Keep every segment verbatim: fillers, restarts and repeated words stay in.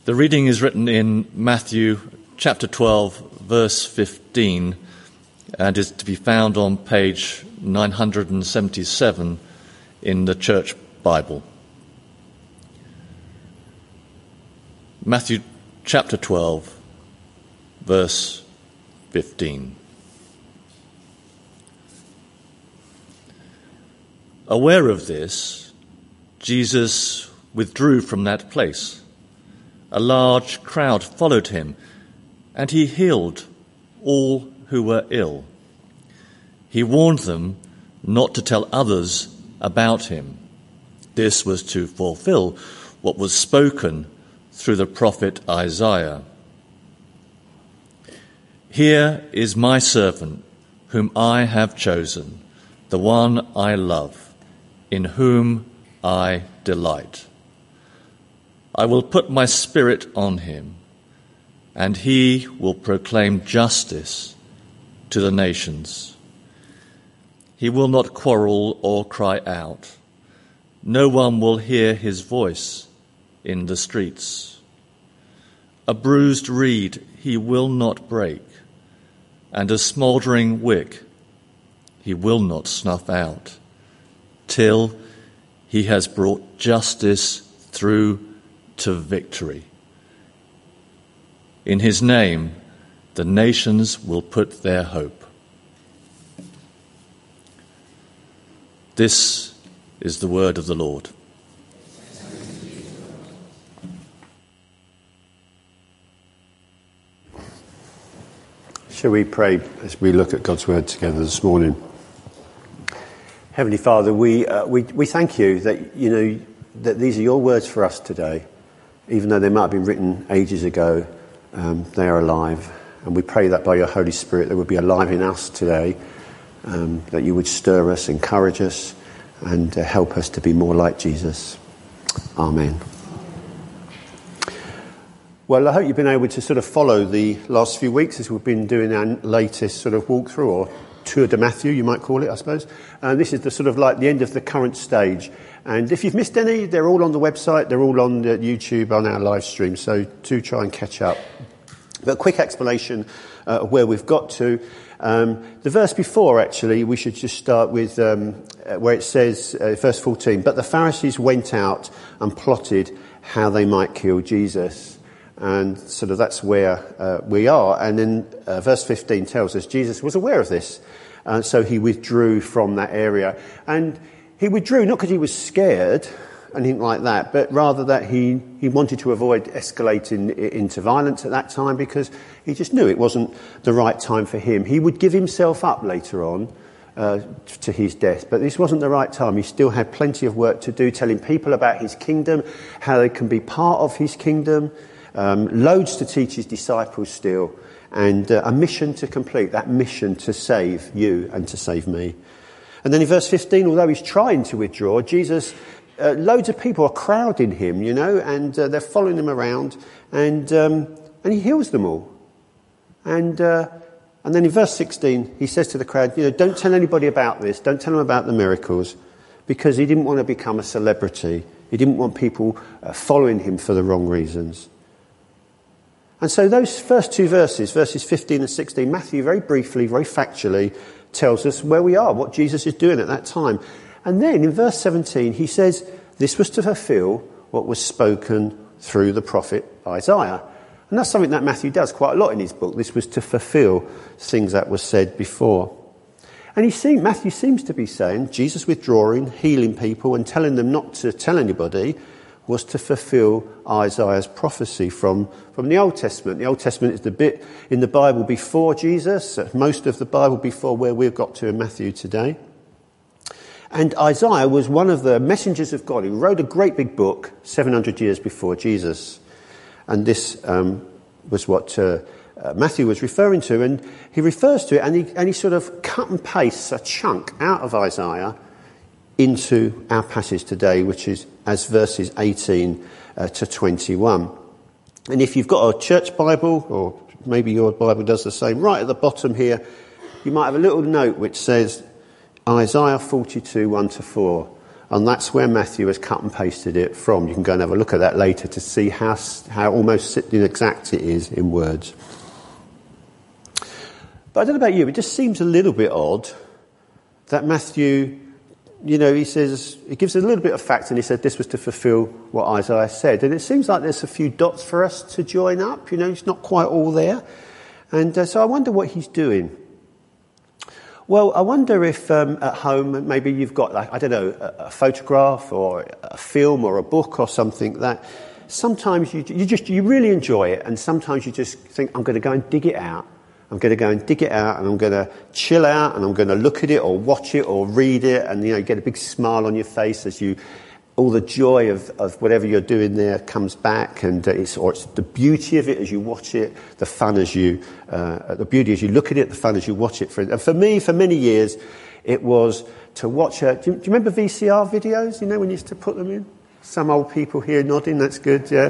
The reading is written in Matthew chapter twelve, verse fifteen, and is to be found on page nine hundred seventy-seven in the Church Bible. Matthew chapter twelve, verse fifteen. Aware of this, Jesus withdrew from that place. A large crowd followed him, and he healed all who were ill. He warned them not to tell others about him. This was to fulfill what was spoken through the prophet Isaiah. Here is my servant, whom I have chosen, the one I love, in whom I delight. I will put my spirit on him, and he will proclaim justice to the nations. He will not quarrel or cry out. No one will hear his voice in the streets. A bruised reed he will not break, and a smouldering wick he will not snuff out, till he has brought justice through to victory. In his name, the nations will put their hope. This is the word of the Lord. Shall we pray as we look at God's word together this morning? Heavenly Father, we uh, we we thank you that you know that these are your words for us today. Even though they might have been written ages ago, um, they are alive. And we pray that by your Holy Spirit they would be alive in us today, um, that you would stir us, encourage us, and uh, help us to be more like Jesus. Amen. Well, I hope you've been able to sort of follow the last few weeks as we've been doing our latest sort of walkthrough, or Tour de Matthew, you might call it, I suppose. And this is the sort of like the end of the current stage. And if you've missed any, they're all on the website, they're all on the YouTube, on our live stream, so do try and catch up. But a quick explanation uh, of where we've got to. Um, the verse before, actually, we should just start with um, where it says, uh, verse fourteen, but the Pharisees went out and plotted how they might kill Jesus. And sort of that's where uh, we are. And then uh, verse fifteen tells us Jesus was aware of this, uh, so he withdrew from that area. And he withdrew not because he was scared, anything like that, but rather that he, he wanted to avoid escalating into violence at that time, because he just knew it wasn't the right time for him. He would give himself up later on uh, to his death, but this wasn't the right time. He still had plenty of work to do, telling people about his kingdom, how they can be part of his kingdom, um, loads to teach his disciples still, and uh, a mission to complete, that mission to save you and to save me. And then in verse fifteen, although he's trying to withdraw, Jesus, uh, loads of people are crowding him, you know, and uh, they're following him around, and um, and he heals them all. And uh, and then in verse sixteen, he says to the crowd, you know, don't tell anybody about this, don't tell them about the miracles, because he didn't want to become a celebrity. He didn't want people uh, following him for the wrong reasons. And so those first two verses, verses fifteen and sixteen, Matthew very briefly, very factually, tells us where we are, what Jesus is doing at that time. And then in verse seventeen, he says this was to fulfill what was spoken through the prophet Isaiah. And that's something that Matthew does quite a lot in his book. This was to fulfill things that were said before. And he seemed, Matthew seems to be saying Jesus withdrawing, healing people and telling them not to tell anybody was to fulfill Isaiah's prophecy from, from the Old Testament. The Old Testament is the bit in the Bible before Jesus, most of the Bible before where we've got to in Matthew today. And Isaiah was one of the messengers of God. He wrote a great big book seven hundred years before Jesus. And this um, was what uh, uh, Matthew was referring to. And he refers to it, and he, and he sort of cut and pastes a chunk out of Isaiah into our passage today, which is as verses eighteen uh, to twenty-one. And if you've got a church Bible, or maybe your Bible does the same, right at the bottom here, you might have a little note which says Isaiah forty-two, one to four. And that's where Matthew has cut and pasted it from. You can go and have a look at that later to see how, how almost exact it is in words. But I don't know about you, it just seems a little bit odd that Matthew, you know, he says, he gives a little bit of fact and he said this was to fulfill what Isaiah said. And it seems like there's a few dots for us to join up, you know, it's not quite all there. And uh, so I wonder what he's doing. Well, I wonder if um, at home maybe you've got, like, I don't know, a, a photograph or a film or a book or something that sometimes you, you just, you really enjoy it and sometimes you just think, I'm going to go and dig it out. I'm going to go and dig it out and I'm going to chill out and I'm going to look at it or watch it or read it and, you know, get a big smile on your face as you, all the joy of, of whatever you're doing there comes back, and uh, it's, or it's the beauty of it as you watch it, the fun as you, uh, the beauty as you look at it, the fun as you watch it. For, and for me, for many years, it was to watch a, do you, do you remember V C R videos, you know, when you used to put them in? Some old people here nodding, that's good, yeah.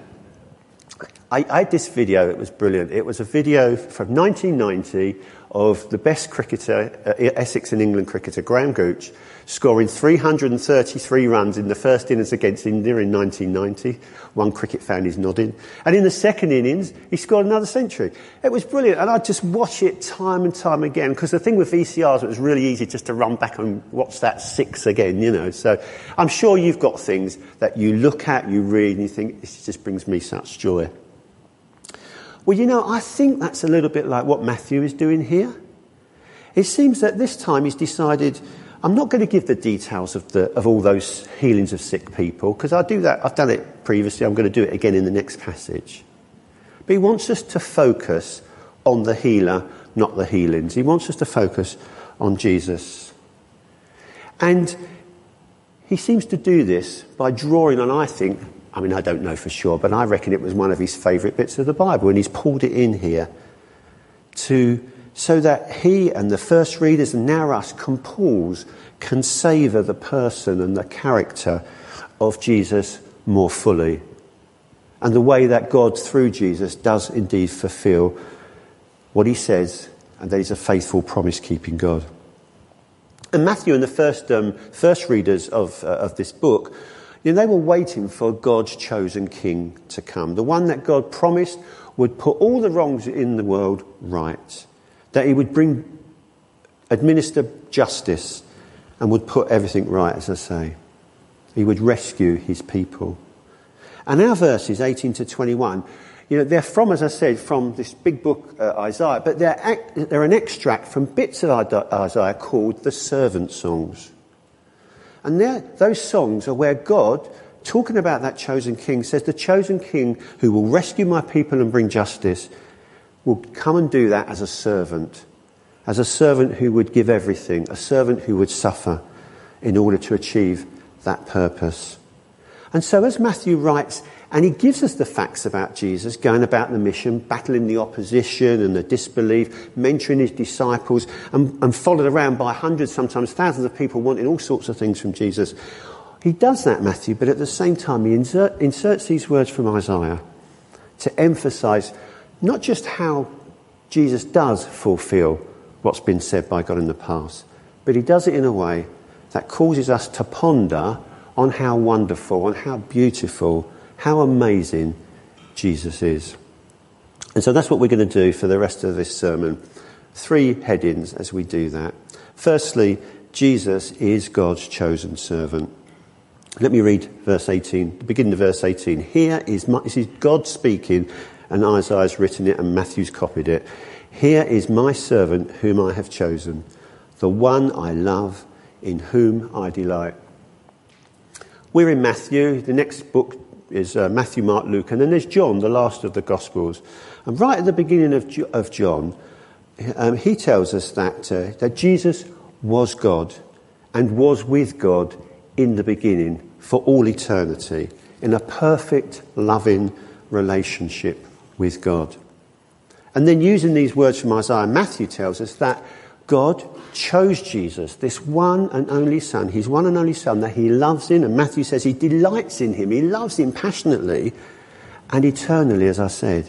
I, I had this video, it was brilliant. It was a video from nineteen ninety of the best cricketer, uh, Essex and England cricketer, Graham Gooch, scoring three hundred thirty-three runs in the first innings against India in nineteen ninety. One cricket fan is nodding. And in the second innings, he scored another century. It was brilliant. And I'd just watch it time and time again. Because the thing with V C Rs, it was really easy just to run back and watch that six again, you know. So I'm sure you've got things that you look at, you read, and you think, this just brings me such joy. Well, you know, I think that's a little bit like what Matthew is doing here. It seems that this time he's decided, I'm not going to give the details of the of all those healings of sick people, because I do that, I've done it previously, I'm going to do it again in the next passage. But he wants us to focus on the healer, not the healings. He wants us to focus on Jesus. And he seems to do this by drawing on, I think, I mean, I don't know for sure, but I reckon it was one of his favourite bits of the Bible, and he's pulled it in here to so that he and the first readers and now us can pause, can savour the person and the character of Jesus more fully, and the way that God, through Jesus, does indeed fulfil what he says, and that he's a faithful, promise-keeping God. And Matthew and the first um, first readers of uh, of this book, you know, they were waiting for God's chosen king to come, the one that God promised would put all the wrongs in the world right, that he would bring, administer justice and would put everything right, as I say. He would rescue his people. And our verses, eighteen to twenty-one, you know, they're from, as I said, from this big book, uh, Isaiah, but they're, they're an extract from bits of Isaiah called the servant songs. And those songs are where God, talking about that chosen king, says the chosen king who will rescue my people and bring justice will come and do that as a servant, as a servant who would give everything, a servant who would suffer in order to achieve that purpose. And so as Matthew writes, and he gives us the facts about Jesus, going about the mission, battling the opposition and the disbelief, mentoring his disciples, and, and followed around by hundreds, sometimes thousands of people wanting all sorts of things from Jesus. He does that, Matthew, but at the same time he insert, inserts these words from Isaiah to emphasise not just how Jesus does fulfil what's been said by God in the past, but he does it in a way that causes us to ponder on how wonderful, on how beautiful, how amazing Jesus is. And so that's what we're going to do for the rest of this sermon. Three headings as we do that. Firstly, Jesus is God's chosen servant. Let me read verse eighteen, the beginning of verse eighteen. Here is my, this is God speaking, and Isaiah's written it and Matthew's copied it. Here is my servant whom I have chosen, the one I love, in whom I delight. We're in Matthew. The next book is uh, Matthew, Mark, Luke, and then there's John, the last of the Gospels. And right at the beginning of, Jo- of John, um, he tells us that uh, that Jesus was God and was with God in the beginning for all eternity, in a perfect, loving relationship with God. And then using these words from Isaiah, Matthew tells us that God chose Jesus, this one and only Son, his one and only Son that he loves in, and Matthew says he delights in him, he loves him passionately and eternally, as I said.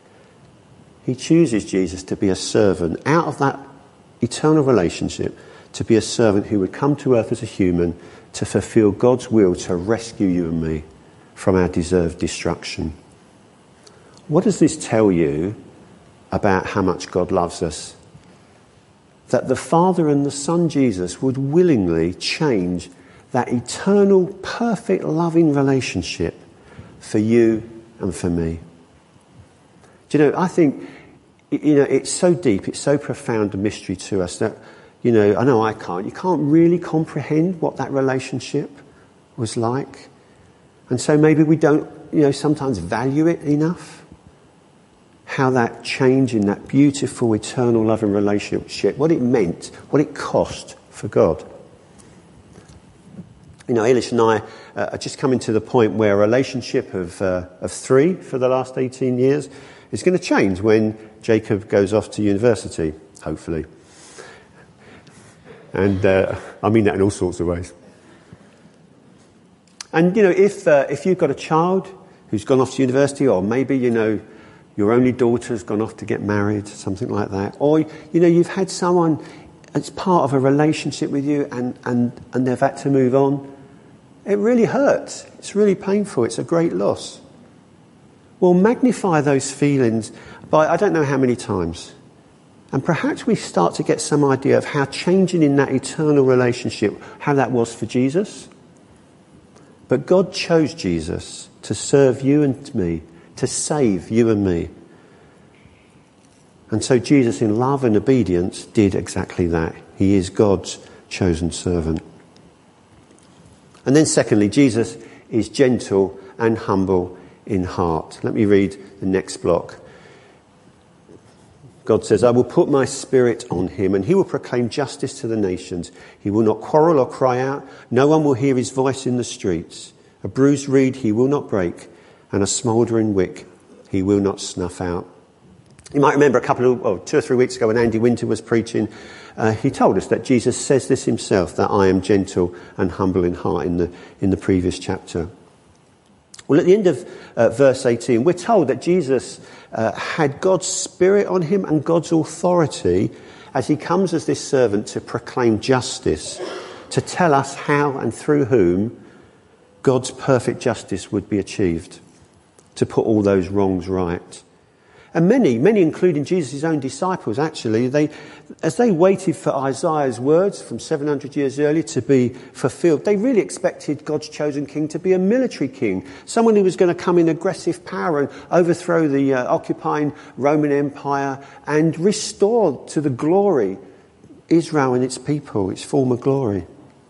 He chooses Jesus to be a servant out of that eternal relationship, to be a servant who would come to earth as a human to fulfill God's will to rescue you and me from our deserved destruction. What does this tell you about how much God loves us? That the Father and the Son Jesus would willingly change that eternal, perfect, loving relationship for you and for me. Do you know, I think, you know, it's so deep, it's so profound a mystery to us that, you know, I know I can't. You can't really comprehend what that relationship was like. And so maybe we don't, you know, sometimes value it enough. How that change in that beautiful, eternal, loving relationship, what it meant, what it cost for God. You know, Eilish and I uh, are just coming to the point where a relationship of, uh, of three for the last eighteen years is going to change when Jacob goes off to university, hopefully. And uh, I mean that in all sorts of ways. And, you know, if uh, if you've got a child who's gone off to university, or maybe, you know, your only daughter's gone off to get married, something like that, or, you know, you've had someone that's part of a relationship with you and, and, and they've had to move on, it really hurts. It's really painful. It's a great loss. Well, magnify those feelings by I don't know how many times. And perhaps we start to get some idea of how changing in that eternal relationship, how that was for Jesus. But God chose Jesus to serve you and me, to save you and me. And so Jesus, in love and obedience, did exactly that. He is God's chosen servant. And then secondly, Jesus is gentle and humble in heart. Let me read the next block. God says, I will put my spirit on him and he will proclaim justice to the nations. He will not quarrel or cry out. No one will hear his voice in the streets. A bruised reed he will not break, and a smouldering wick he will not snuff out. You might remember a couple of, oh, two or three weeks ago when Andy Winter was preaching, uh, he told us that Jesus says this himself, that I am gentle and humble in heart in the, in the previous chapter. Well, at the end of uh, verse eighteen, we're told that Jesus uh, had God's Spirit on him and God's authority as he comes as this servant to proclaim justice, to tell us how and through whom God's perfect justice would be achieved, to put all those wrongs right. And many, many including Jesus' own disciples actually, they, as they waited for Isaiah's words from seven hundred years earlier to be fulfilled, they really expected God's chosen king to be a military king, someone who was going to come in aggressive power and overthrow the uh, occupying Roman Empire and restore to the glory Israel and its people, its former glory.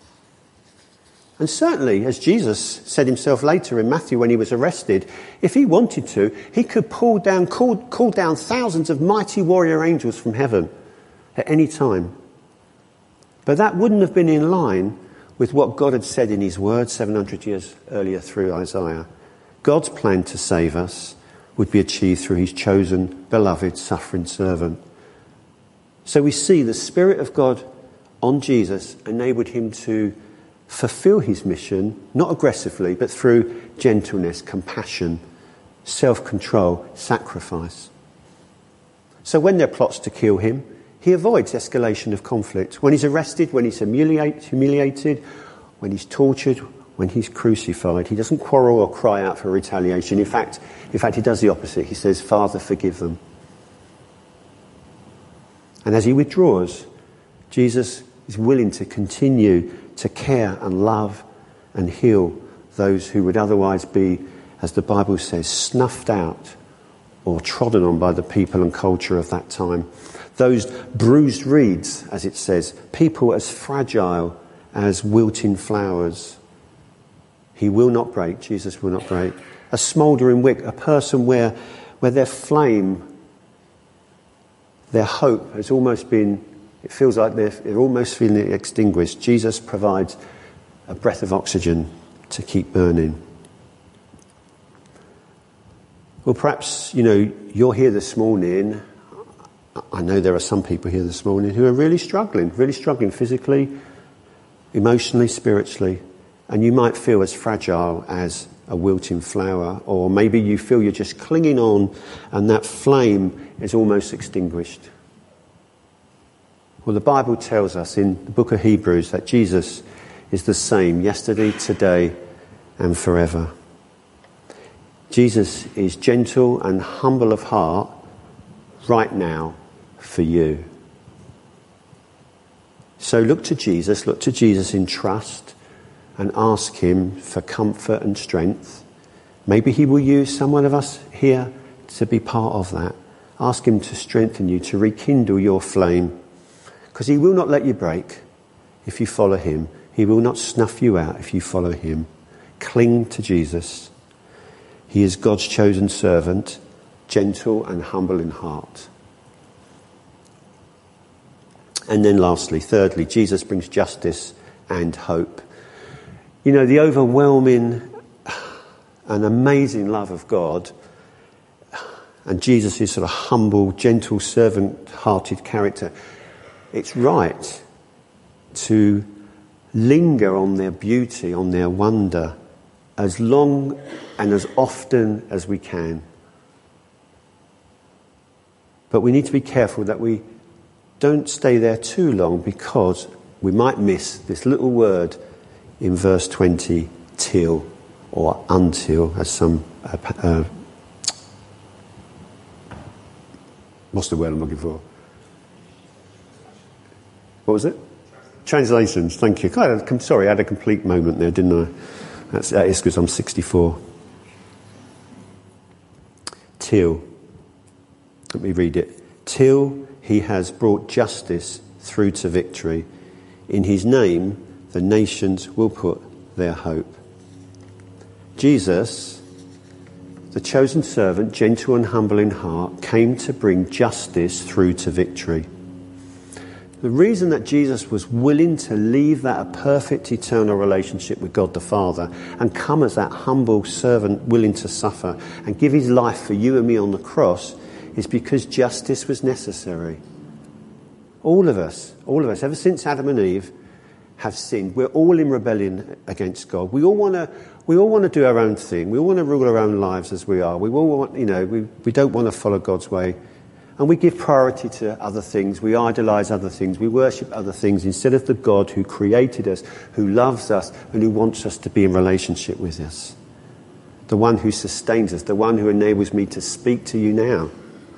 And certainly, as Jesus said himself later in Matthew when he was arrested, if he wanted to, he could pull down, call, call down thousands of mighty warrior angels from heaven at any time. But that wouldn't have been in line with what God had said in his word seven hundred years earlier through Isaiah. God's plan to save us would be achieved through his chosen, beloved, suffering servant. So we see the Spirit of God on Jesus enabled him to fulfill his mission, not aggressively, but through gentleness, compassion, self-control, sacrifice. So when there are plots to kill him, he avoids escalation of conflict. When he's arrested, when he's humiliate, humiliated, when he's tortured, when he's crucified, he doesn't quarrel or cry out for retaliation. In fact, in fact, he does the opposite. He says, Father, forgive them. And as he withdraws, Jesus is willing to continue to care and love and heal those who would otherwise be, as the Bible says, snuffed out or trodden on by the people and culture of that time. Those bruised reeds, as it says, people as fragile as wilting flowers. He will not break, Jesus will not break. A smouldering wick, a person where, where their flame, their hope has almost been, it feels like they're, they're almost feeling extinguished. Jesus provides a breath of oxygen to keep burning. Well, perhaps, you know, you're here this morning. I know there are some people here this morning who are really struggling, really struggling physically, emotionally, spiritually. And you might feel as fragile as a wilting flower, or maybe you feel you're just clinging on and that flame is almost extinguished. Well, the Bible tells us in the book of Hebrews that Jesus is the same yesterday, today, and forever. Jesus is gentle and humble of heart right now for you. So look to Jesus, look to Jesus in trust and ask him for comfort and strength. Maybe he will use someone of us here to be part of that. Ask him to strengthen you, to rekindle your flame, because he will not let you break if you follow him. He will not snuff you out if you follow him. Cling to Jesus. He is God's chosen servant, gentle and humble in heart. And then lastly, thirdly, Jesus brings justice and hope. You know, the overwhelming and amazing love of God and Jesus' sort of humble, gentle, servant-hearted character, it's right to linger on their beauty, on their wonder, as long and as often as we can. But we need to be careful that we don't stay there too long, because we might miss this little word in verse twenty, till, or until, as some... Uh, uh, what's the word I'm looking for? What was it? Translations, thank you. I'm sorry, I had a complete moment there, didn't I? That's, that is because I'm sixty-four. Till. Let me read it. Till he has brought justice through to victory. In his name, the nations will put their hope. Jesus, the chosen servant, gentle and humble in heart, came to bring justice through to victory. The reason that Jesus was willing to leave that perfect eternal relationship with God the Father and come as that humble servant willing to suffer and give his life for you and me on the cross is because justice was necessary. All of us, all of us, ever since Adam and Eve have sinned, we're all in rebellion against God. We all want to we all want to do our own thing. We all want to rule our own lives as we are. We all want, you know, we, we don't want to follow God's way. And we give priority to other things. We idolise other things. We worship other things instead of the God who created us, who loves us, and who wants us to be in relationship with us. The one who sustains us, the one who enables me to speak to you now.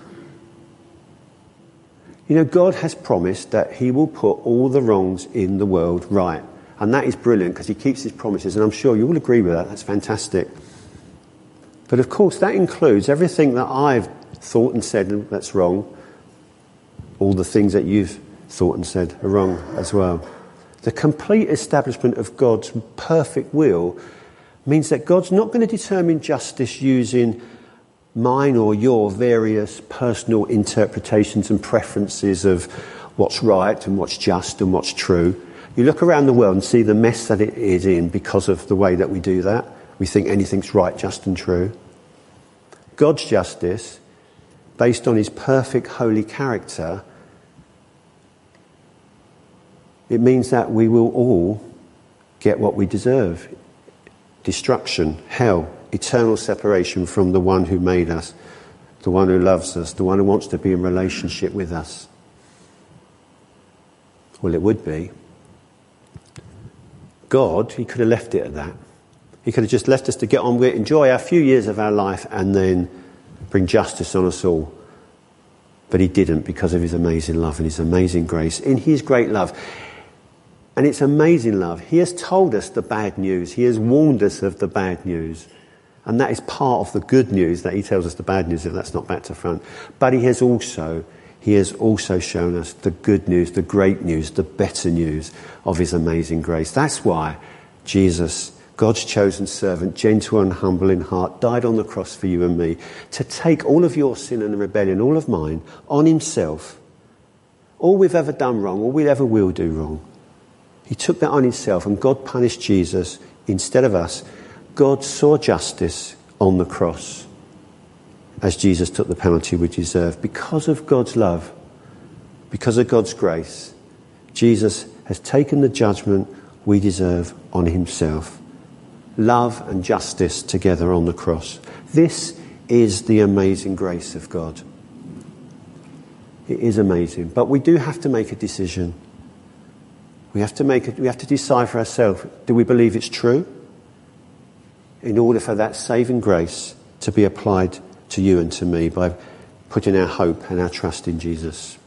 You know, God has promised that he will put all the wrongs in the world right. And that is brilliant because he keeps his promises. And I'm sure you will agree with that. That's fantastic. But of course, that includes everything that I've thought and said that's wrong. All the things that you've thought and said are wrong as well. The complete establishment of God's perfect will means that God's not going to determine justice using mine or your various personal interpretations and preferences of what's right and what's just and what's true. You look around the world and see the mess that it is in because of the way that we do that. We think anything's right, just and true. God's justice, based on his perfect holy character, it means that we will all get what we deserve. Destruction, hell, eternal separation from the one who made us, the one who loves us, the one who wants to be in relationship with us. Well, it would be. God, he could have left it at that. He could have just left us to get on with it, enjoy our few years of our life, and then bring justice on us all. But he didn't, because of his amazing love and his amazing grace. In his great love, and it's amazing love, he has told us the bad news. He has warned us of the bad news. And that is part of the good news, that he tells us the bad news, if that's not back to front. But he has also, he has also shown us the good news, the great news, the better news of his amazing grace. That's why Jesus, God's chosen servant, gentle and humble in heart, died on the cross for you and me, to take all of your sin and rebellion, all of mine, on himself. All we've ever done wrong, all we ever will do wrong. He took that on himself, and God punished Jesus instead of us. God saw justice on the cross as Jesus took the penalty we deserve. Because of God's love, because of God's grace, Jesus has taken the judgment we deserve on himself. Love and justice together on the cross. This is the amazing grace of God. It is amazing. But we do have to make a decision. We have to make it, we have to decide for ourselves, do we believe it's true? In order for that saving grace to be applied to you and to me by putting our hope and our trust in Jesus.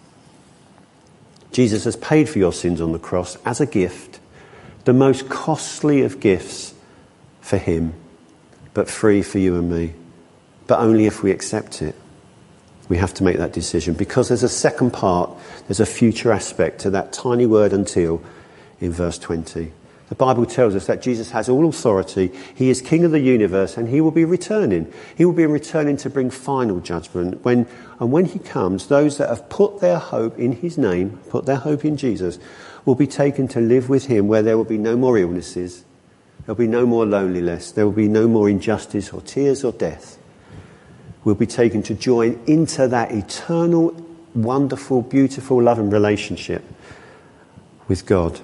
Jesus has paid for your sins on the cross as a gift, the most costly of gifts for him, but free for you and me. But only if we accept it. We have to make that decision, because there's a second part, there's a future aspect to that tiny word until in verse twenty. The Bible tells us that Jesus has all authority, he is King of the universe, and he will be returning. He will be returning to bring final judgment. When, and when he comes, those that have put their hope in his name, put their hope in Jesus, will be taken to live with him, where there will be no more illnesses, there will be no more loneliness, there will be no more injustice or tears or death. We'll be taken to join into that eternal, wonderful, beautiful, loving relationship with God.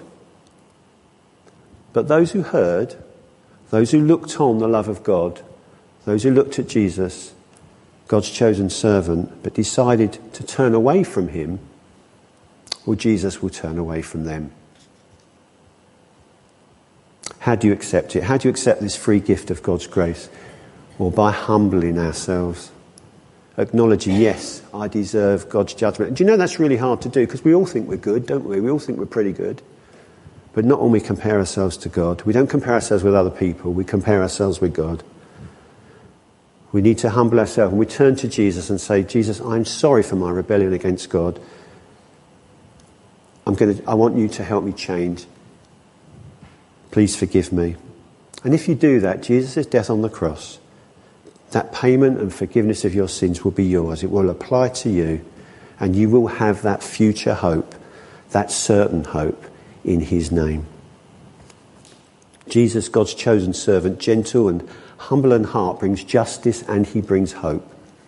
But those who heard, those who looked on the love of God, those who looked at Jesus, God's chosen servant, but decided to turn away from him, well, Jesus will turn away from them. How do you accept it? How do you accept this free gift of God's grace? Well, by humbling ourselves, acknowledging, yes, I deserve God's judgment. And do you know that's really hard to do, because we all think we're good, don't we? We all think we're pretty good. But not when we compare ourselves to God. We don't compare ourselves with other people, we compare ourselves with God. We need to humble ourselves, and we turn to Jesus and say, Jesus, I'm sorry for my rebellion against God. I'm going to, I want you to help me change. Please forgive me. And if you do that, Jesus' death on the cross, that payment and forgiveness of your sins will be yours. It will apply to you, and you will have that future hope, that certain hope in his name. Jesus, God's chosen servant, gentle and humble in heart, brings justice and he brings hope.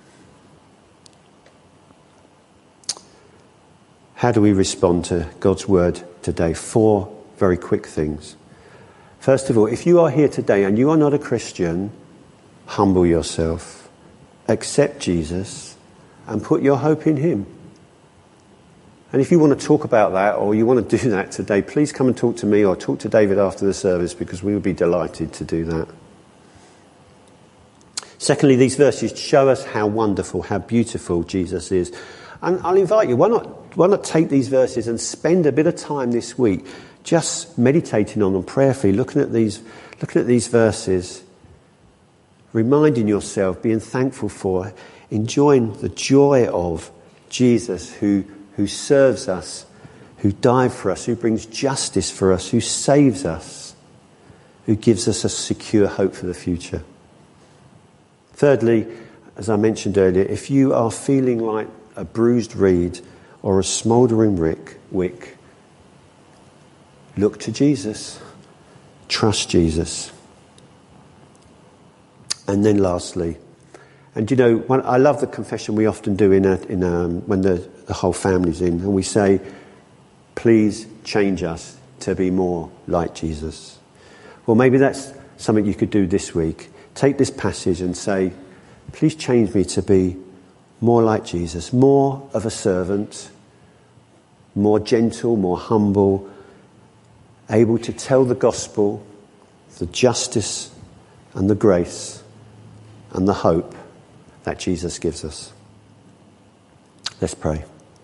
How do we respond to God's word today? Four very quick things. First of all, if you are here today and you are not a Christian, humble yourself, accept Jesus, and put your hope in him. And if you want to talk about that, or you want to do that today, please come and talk to me or talk to David after the service, because we would be delighted to do that. Secondly, these verses show us how wonderful, how beautiful Jesus is. And I'll invite you, why not, why not take these verses and spend a bit of time this week just meditating on them prayerfully, looking at these, looking at these verses, reminding yourself, being thankful for, enjoying the joy of Jesus who, who serves us, who died for us, who brings justice for us, who saves us, who gives us a secure hope for the future. Thirdly, as I mentioned earlier, if you are feeling like a bruised reed or a smouldering wick, look to Jesus. Trust Jesus. And then lastly, and you know, when, I love the confession we often do in, a, in a, when the, the whole family's in, and we say, please change us to be more like Jesus. Well, maybe that's something you could do this week. Take this passage and say, please change me to be more like Jesus, more of a servant, more gentle, more humble, able to tell the gospel, the justice and the grace and the hope that Jesus gives us. Let's pray.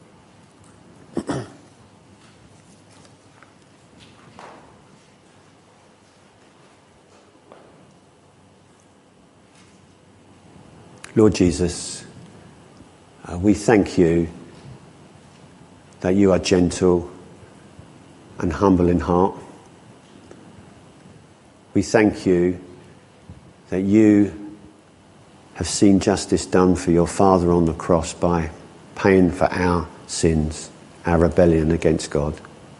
Lord Jesus, uh, we thank you that you are gentle and humble in heart. We thank you that you have seen justice done for your Father on the cross by paying for our sins, our rebellion against God.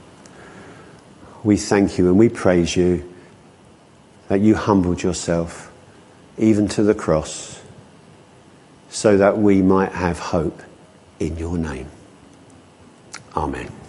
We thank you and we praise you that you humbled yourself even to the cross, so that we might have hope in your name. Amen.